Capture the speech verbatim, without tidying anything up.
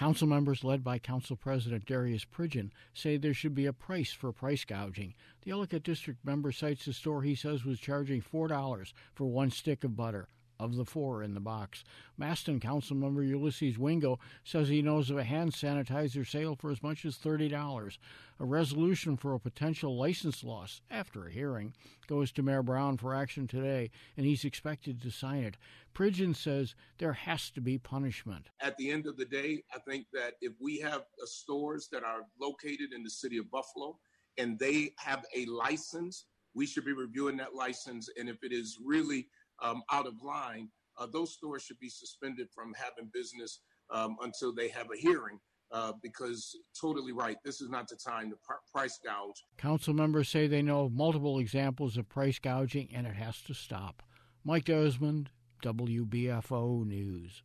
Council members led by Council President Darius Pridgeon say there should be a price for price gouging. The Ellicott District member cites a store he says was charging four dollars for one stick of butter, of the four in the box. Maston Councilmember Ulysses Wingo says he knows of a hand sanitizer sale for as much as thirty dollars. A resolution for a potential license loss after a hearing goes to Mayor Brown for action today, and he's expected to sign it. Pridgeon says there has to be punishment. At the end of the day, I think that if we have uh, stores that are located in the city of Buffalo and they have a license, we should be reviewing that license, and if it is really Um, out of line, uh, those stores should be suspended from having business um, until they have a hearing uh, because totally right, this is not the time to pr- price gouge. Council members say they know of multiple examples of price gouging and it has to stop. Mike Desmond, W B F O News.